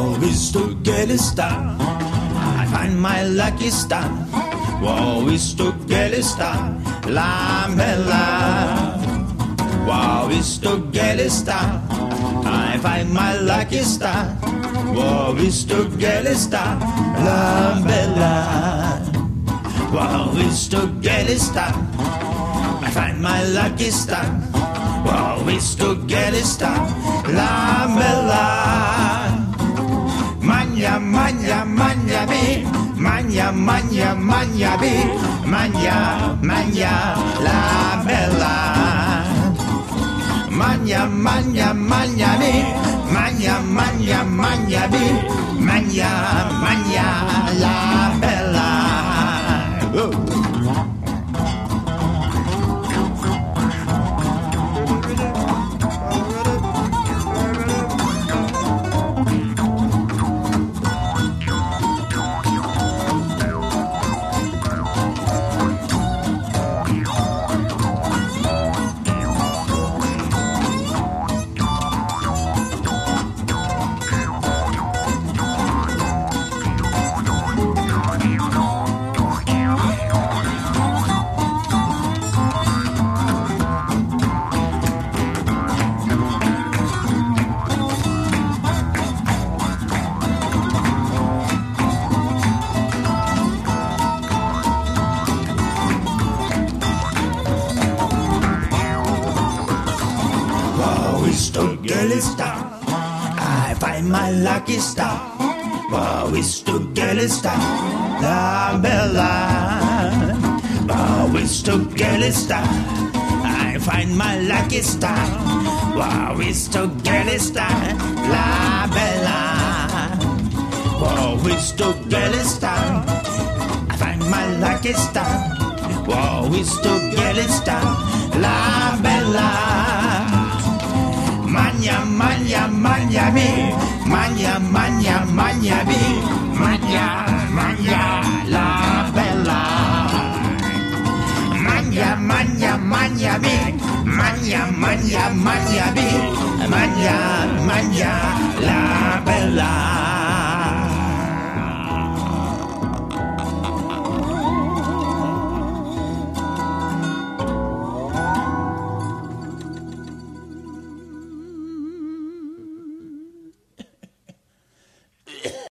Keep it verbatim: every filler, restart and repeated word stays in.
Whoa, visto che le sta, I find my lucky star. Whoa, visto che le sta, la bella. Wow, visto che le sta, I find my lucky star. Wow, visto che le sta, la bella. Wow, visto che le sta, I find my lucky star. Wow, visto che le sta, la bella. Magna, magna, magna me, magna, magna, magna me, magna, magna, la bella. Magna, magna, magna me, magna, magna, magna me, magna, magna, la bella. Oh. Visto che le sta, I find my lucky star. Wow, visto che le sta, la bella. Wow, visto che le sta, I find my lucky star. Wow, visto che le sta, la bella. Wow, visto che le sta, I find my lucky star. Wow, visto che le sta, la bella. Magna, magna, magna me, magna, magna, magna me, magna, magna, la bella. Magna, magna, magna me, magna, magna, magna me, magna, magna, la bella.